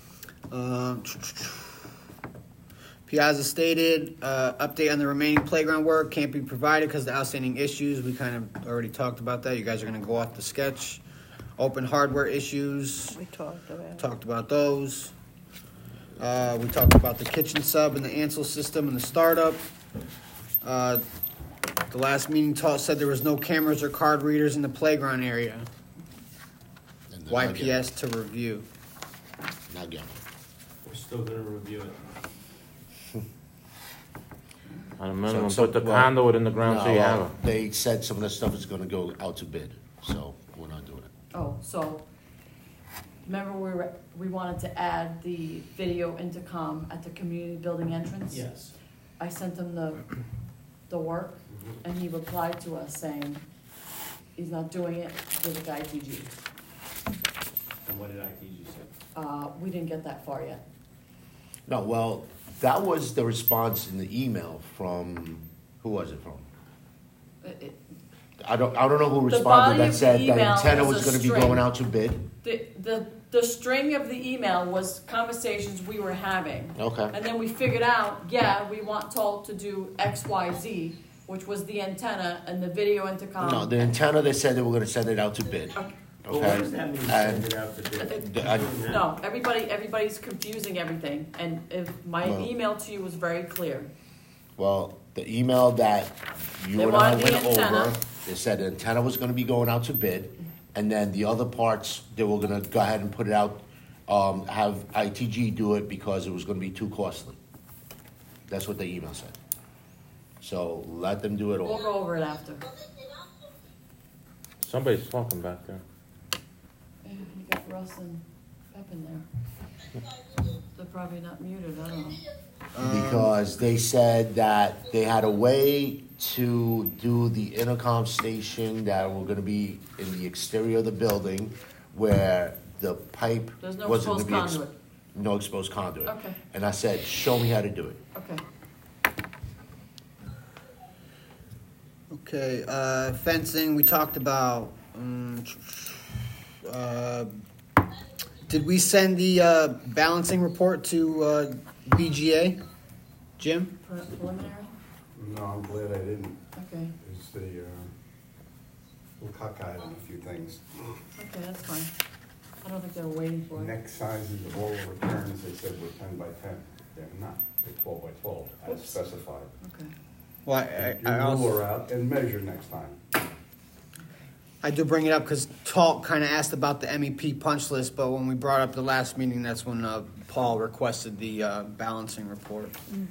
Piazza stated, update on the remaining playground work can't be provided because of the outstanding issues. We kind of already talked about that. You guys are going to go off the sketch. Open hardware issues. We talked about it. Talked about those. We talked about the kitchen sub and the Ansel system and the startup. The last meeting said there was no cameras or card readers in the playground area. And then I'll get YPS to review. it. Now get it. We're still gonna review it. At a minimum, So- put the well, conduit in the ground so you have it. They said some of the stuff is gonna go out to bid, so we're not doing it. Oh, so, remember we wanted to add the video intercom at the community building entrance? Yes. I sent him the work, and he replied to us saying he's not doing it with ITG. And what did ITG say? We didn't get that far yet. No, well, that was the response in the email from, who was it from? It- I don't know who The responded body that of said the that email antenna was was a gonna be string. going out to bid. The string of the email was conversations we were having. Okay. And then we figured out, yeah, we want Tolt to do X, Y, Z, which was the antenna and the video intercom. No, the antenna, they said they were gonna send it out to bid. Okay. Well, what does that mean, send And it out to bid? No, everybody's confusing everything, and if my Well- email to you was very clear. Well, the email that you They and I wanted the went antenna. over, they said the antenna was gonna be going out to bid, and then the other parts, they were gonna go ahead and put it out, have ITG do it because it was gonna be too costly. That's what the email said. So let them do it We'll all. go over it after. Somebody's talking back there. You got Russ and Pep in there. They're probably not muted, I don't know. Because they said that they had a way to do the intercom station that were gonna be in the exterior of the building where the pipe There's no wasn't exposed gonna be conduit. no exposed conduit. Okay. And I said, show me how to do it. Okay. Okay, fencing, we talked about. Did we send the balancing report to BGA? Jim? Preliminary? No, I'm glad I didn't. Okay, It's the, little cockeyed on a few things. okay, that's fine. I don't think they were waiting for it. Neck sizes of all the returns, they said were 10 by 10. They're not, they're 12 by 12, as Oops. specified. Okay. Well, Get I your also, ruler out and measure next time. I do bring it up because Talk kind of asked about the MEP punch list, but when we brought up the last meeting, that's when Paul requested the balancing report.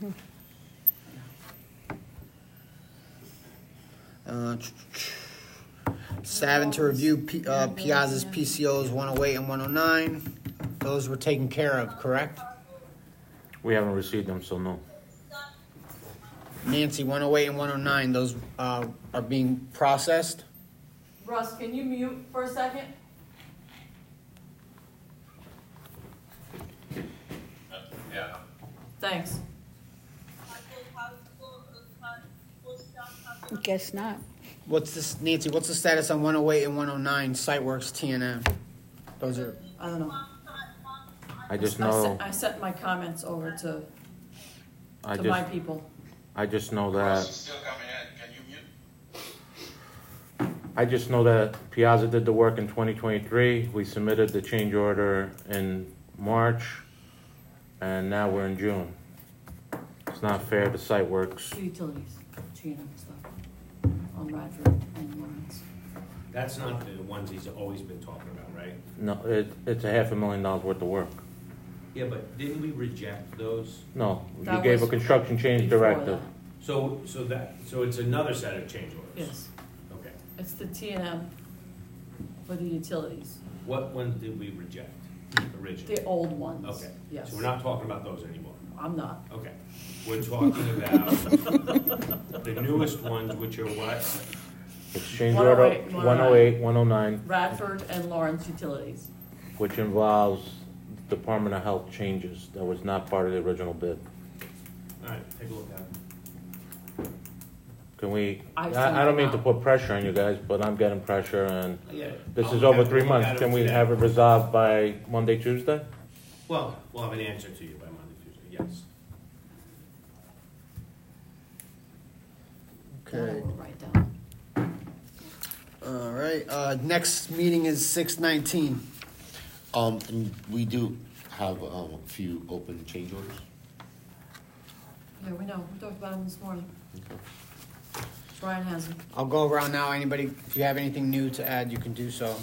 Savin to review Piazza's PCOs 108 and 109. Those were taken care of, correct? We haven't received them, so no. Nancy, 108 and 109, those are being processed. Russ, can you mute for a second? Yeah. Thanks. Guess not. What's this, Nancy? What's the status on 108 and 109 Siteworks TNM? Those are I don't know. I just know, I sent my comments over to I my just, people. I just know Russ that, is still coming in. Can you mute? I just know that Piazza did the work in 2023. We submitted the change order in March, and now we're in June. It's not fair to Siteworks. The utilities, G&M stuff, on Radford and Lawrence. That's not the ones he's always been talking about, right? No, it's $500,000 worth of work. Yeah, but didn't we reject those? No, you That gave a was construction change before directive. that. So it's another set of change orders? Yes, Okay. it's the T&M for the utilities, What ones did we reject originally? the old ones. Okay. Yes. So we're not talking about those anymore? I'm not. Okay. We're talking about the newest ones, which are what? It's change order 108, 108, 109, Radford and Lawrence utilities. which involves Department of Health changes. That was not part of the original bid. All right, take a look at it. Can we, I sent I don't them mean to out. put pressure on you guys, but I'm getting pressure and Yeah. this I'll is look over at- 3 look months. at Can them we today. have it resolved by Monday, Tuesday? Well, we'll have an answer to you by Monday, Tuesday, yes. okay. That I'll write down. All right. Next meeting is 6/19. And we do have a few open change orders. Yeah, we know, we talked about them this morning. Brian has them. I'll go around now. Anybody, if you have anything new to add, you can do so.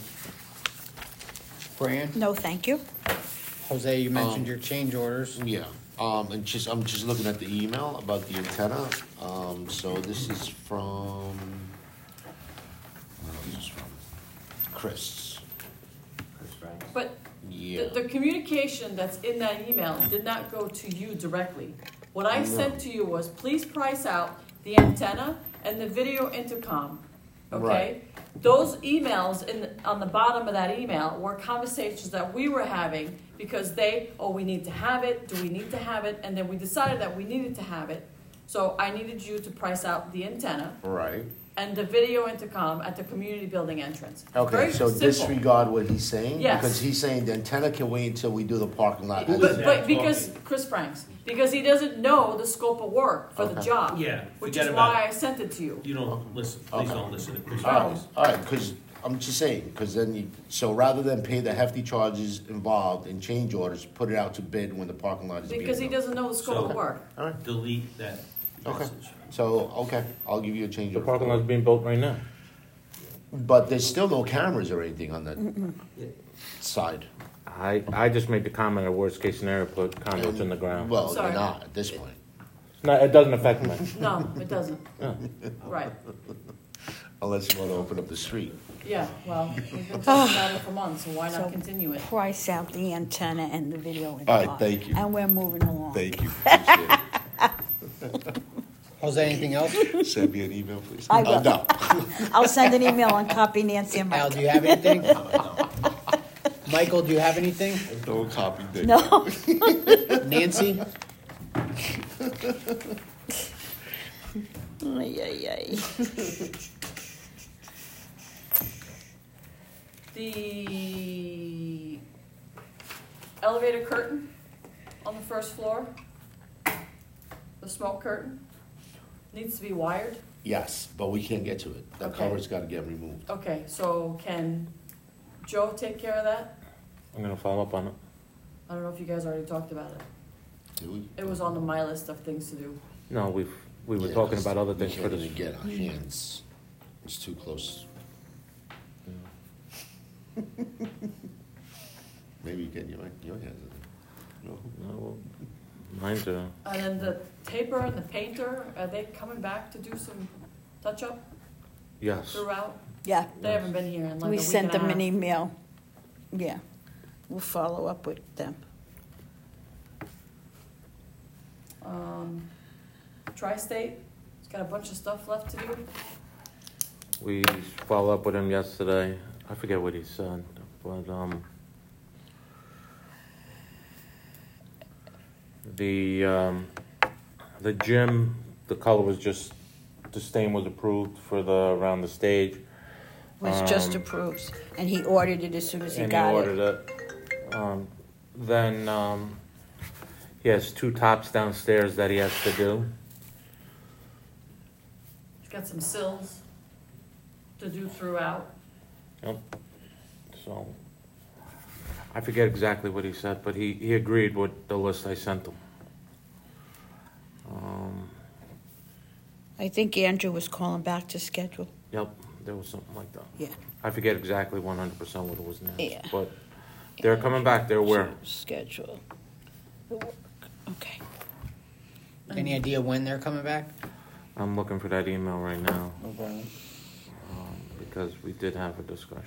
Fran, No, thank you. Jose, you mentioned your change orders. Yeah, and I'm just looking at the email about the antenna. So this is from, this is from Chris. Chris Franks. But Yeah. the communication that's in that email did not go to you directly. What I sent to you was, please price out the antenna and the video intercom, okay? Right. Those emails on the bottom of that email were conversations that we were having because we need to have it, do we need to have it? And then we decided that we needed to have it. So I needed you to price out the antenna Right. and the video intercom at the community building entrance. Okay, Very so simple. disregard what he's saying? Yes. Because he's saying the antenna can wait until we do the parking lot. Who is But, that but because, talking? Chris Franks, because he doesn't know the scope of work for the Okay. job. Yeah, Which forget is about why it. I sent it to you. You don't listen, please Okay. don't listen to Chris All Franks. right, because I'm just saying, because then so rather than pay the hefty charges involved in change orders, put it out to bid when the parking lot is being Because he built. doesn't know the scope of So- work. All right, Delete that okay. message. So, okay, I'll give you a change The order. parking lot's being built right now. But there's still no cameras or anything on that side. I just made the comment of worst case scenario, put conduits in the ground. Well, Sorry. they're not at this point. It doesn't affect me. No, it doesn't. Yeah. Right. Unless you want to open up the street. Yeah, well, we've been talking about it for months, so why So- not continue it? Price out the antenna and the video. All right, thank you. And we're moving along. Thank you. Appreciate Jose, anything else? it. Send me an email, please. I will. No. I'll send an email and copy Nancy and Al, Mike. do you have anything? Michael, do you have anything? Don't copy Dick. No. Nancy? Ay, ay, ay. The elevator curtain on the first floor, the smoke curtain, needs to be wired. Yes, but we can't get to it. The Okay. cover's gotta get removed. Okay, so can Joe take care of that? I'm gonna follow up on it. I don't know if you guys already talked about it. Do we? It was on my list of things to do. No, we were Yeah, talking 'cause about other things we for can't this. even get our hands. It's too close. Maybe you get your hands in it. No. No, well, mine's a, And then the taper and the painter, are they coming back to do some touch-up yes. throughout? Yeah, They haven't been here in like a we week sent and a them an half. email. Yeah, we'll follow up with them. Tri-State, it's got a bunch of stuff left to do. We followed up with him yesterday. I forget what he said, but the gym, the color was just, the stain was approved for the around the stage. Was just approved, and he ordered it as soon as he And got he it. ordered it. Then he has 2 tops downstairs that he has to do. It's got some sills to do throughout. Yep. So, I forget exactly what he said, but he agreed with the list I sent him. I think Andrew was calling back to schedule. Yep, there was something like that. Yeah. I forget exactly 100% what it was now. Yeah. But they're coming back, they're aware. Schedule. The work. Okay. Any idea when they're coming back? I'm looking for that email right now, No problem. because we did have a discussion.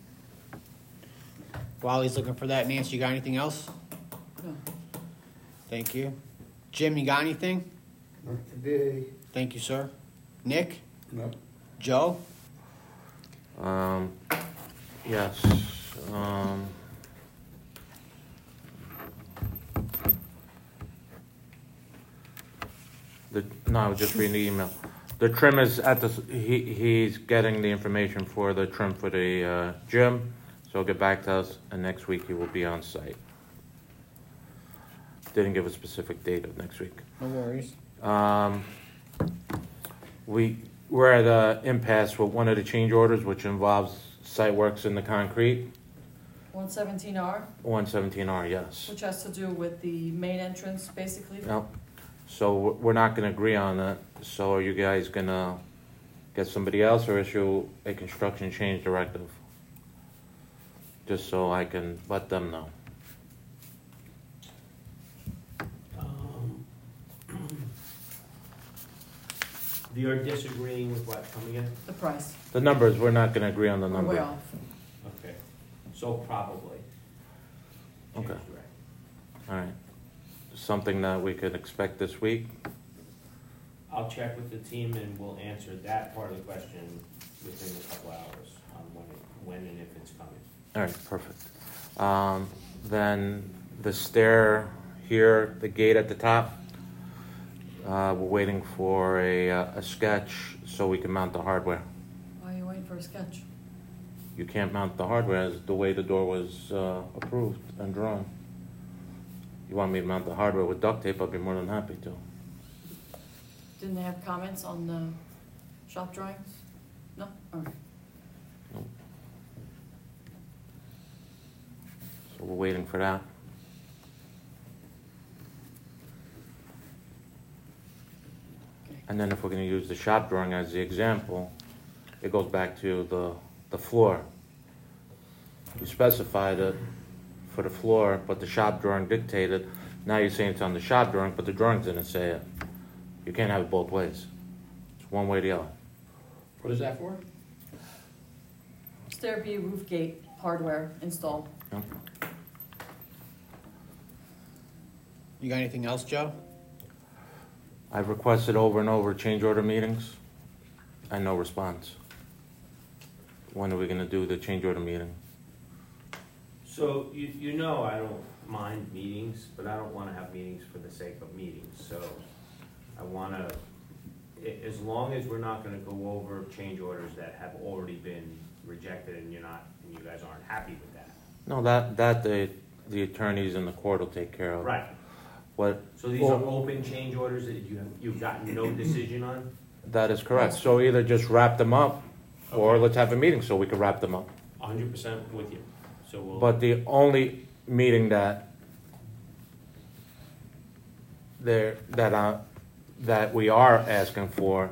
While he's looking for that, Nancy, you got anything else? No. Thank you. Jim, you got anything? Not today. Thank you, sir. Nick? No. Joe? Yes. No, I was just reading the email. The trim is at the, he's getting the information for the trim for the gym, so he'll get back to us, and next week he will be on site. Didn't give a specific date of next week. No worries. We're at an impasse with one of the change orders, which involves site works in the concrete. 117R, 117R, yes. which has to do with the main entrance, basically. Yep. So we're not gonna agree on that. So are you guys gonna get somebody else or issue a construction change directive? Just so I can let them know. You're disagreeing with what, come again? The price. The numbers, we're not gonna agree on the We're way number. off. Okay, so probably. Okay. Change direct. All right. Something that we could expect this week? I'll check with the team and we'll answer that part of the question within a couple hours on when and if it's coming. All right, perfect. Then the stair here, the gate at the top, we're waiting for a sketch so we can mount the hardware. Why are you waiting for a sketch? You can't mount the hardware as the way the door was approved and drawn. You want me to mount the hardware with duct tape, I'd be more than happy to. Didn't they have comments on the shop drawings? No? All right. Nope. So we're waiting for that. And then if we're gonna use the shop drawing as the example, it goes back to the floor. You specified it for the floor, but the shop drawing dictated. Now you're saying it's on the shop drawing, but the drawings didn't say it. You can't have it both ways. It's one way or the other. What is that for? Stair B roof gate hardware installed. Yep. You got anything else, Joe? I've requested over and over change order meetings and no response. When are we gonna do the change order meeting? So, you know I don't mind meetings, but I don't wanna have meetings for the sake of meetings, so I wanna, as long as we're not gonna go over change orders that have already been rejected and you guys aren't happy with that. No, that the attorneys in the court will take care of. Right, What, so these are open change orders that you've gotten no decision on? that is correct. So either just wrap them up, or Okay. let's have a meeting so we can wrap them up. 100% with you, so we'll. But the only meeting that we are asking for,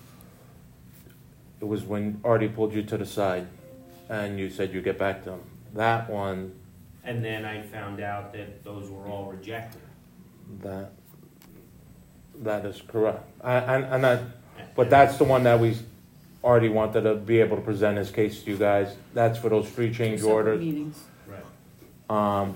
it was when Artie pulled you to the side and you said you get back to him. That one, And then I found out that those were all rejected. that is correct. But that's the one that we already wanted to be able to present his case to you guys. That's for those three change Separate orders. meetings. Right.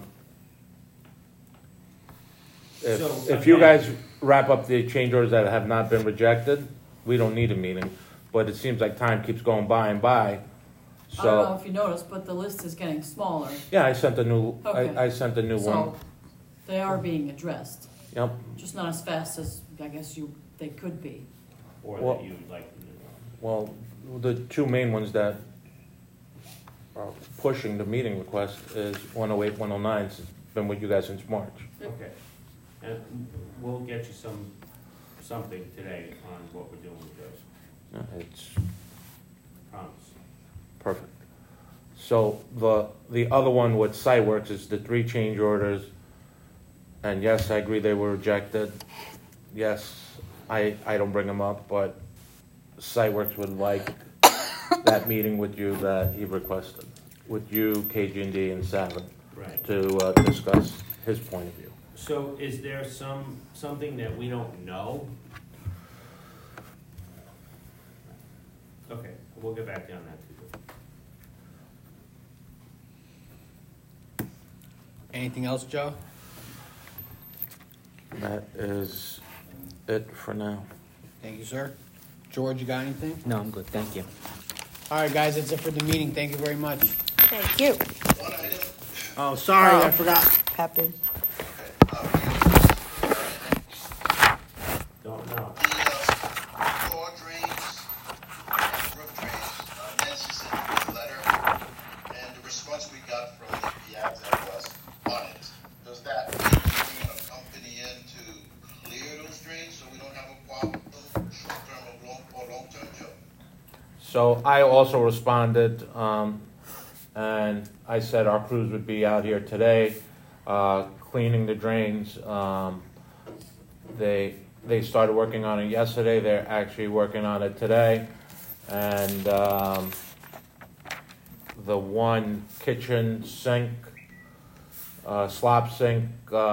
If you guys wrap up the change orders that have not been rejected, we don't need a meeting. But it seems like time keeps going by and by. I don't know So, if you noticed, but the list is getting smaller. yeah, I sent a new, Okay. I sent a new one. So they are being addressed, Yep. just not as fast as I guess they could be. Or Well- that you'd like them to know. Well, the two main ones that are pushing the meeting request is 108, 109. It's been with you guys since March. Okay, and we'll get you something today on what we're doing with those, Yeah, it's promise. perfect. So the other one with SiteWorks is the three change orders. And yes, I agree they were rejected. Yes, I don't bring them up, but SiteWorks would like that meeting with you that he requested, with you, KG&D, and Savin, Right. to discuss his point of view. So is there something that we don't know? Okay, we'll get back to you on that too. Anything else, Joe? That is it for now. Thank you, sir. George, you got anything? No, I'm good, thank you. All right, guys, that's it for the meeting. Thank you very much. Thank you. One item, Oh, sorry, Oh. I forgot. Happen. Don't know. the floor drains, roof drains, Nancy sent me a letter, and the response we got from the Piazza was on it. Does that mean bringing a company in to clear those drains so we don't have a problem, short-term or long-term, Joe? So I also responded, and I said our crews would be out here today, cleaning the drains. They started working on it yesterday. They're actually working on it today, and the one kitchen sink, slop sink,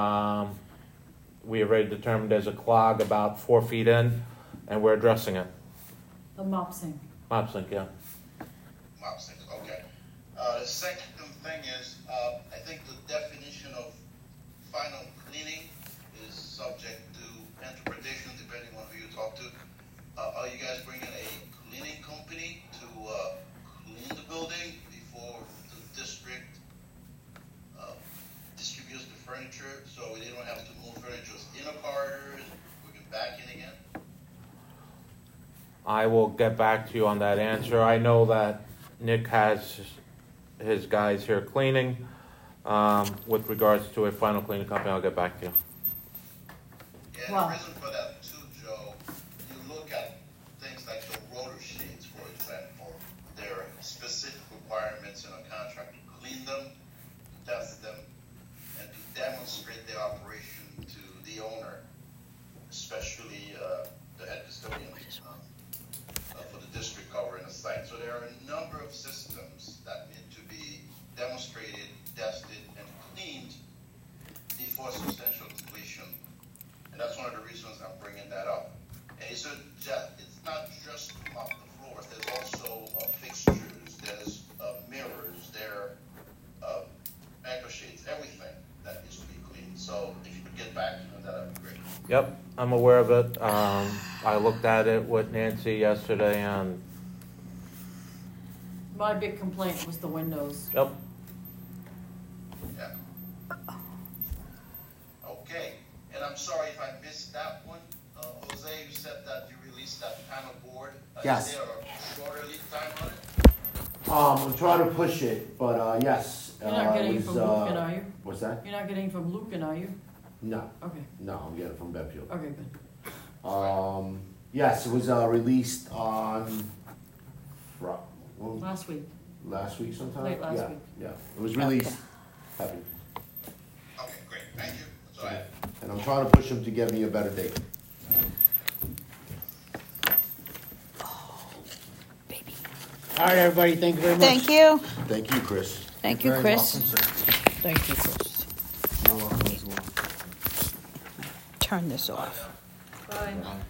we already determined there's a clog about 4 feet in, and we're addressing it. The mop sink. Mop sink, yeah. Mop sinks, okay. The second thing is, I think the definition of final cleaning is subject to interpretation depending on who you talk to. Are you guys bringing a cleaning company to clean the building before the district distributes the furniture, so they don't have to move furniture in a corridor, we can back in again? I will get back to you on that answer. I know that Nick has his guys here cleaning. With regards to a final cleaning company, I'll get back to you. Yeah, and Wow. the reason for that too, Joe, you look at things like the rotor shades, for example. There are specific requirements in a contract to clean them, to test them, and to demonstrate their operation to the owner, especially the head custodian for the district covering the site. So there are a number of systems that need to be demonstrated, tested, and cleaned before substantial completion. And that's one of the reasons I'm bringing that up. And it's not just mop the floors. There's also fixtures, there's mirrors, there are anchor shades, everything that needs to be cleaned. So if you could get back to me on that, that'd be great. Yep, I'm aware of it. I looked at it with Nancy yesterday, and My big complaint was the windows. yep, Okay, and I'm sorry if I missed that one. Jose, you said that you released that panel board. Yes. Is there a shorter lead time on it? I'm trying to push it, but yes. You're not getting it it from was, Lucan, are you? What's that? You're not getting it from Lucan, are you? No, Okay, no, I'm getting it from Bedfield. okay, good. Yes, it was released on Last week. last week sometime. Late last Yeah, week. Yeah, it was released. Happy. Okay, great, thank you. That's all I have. And I'm trying to push him to get me a better date. All right, everybody, thank you very much. Thank you. Thank you, Chris. Thank you, Very Chris. welcome, sir. Thank you, Chris. You're welcome as well. Turn this off. Bye.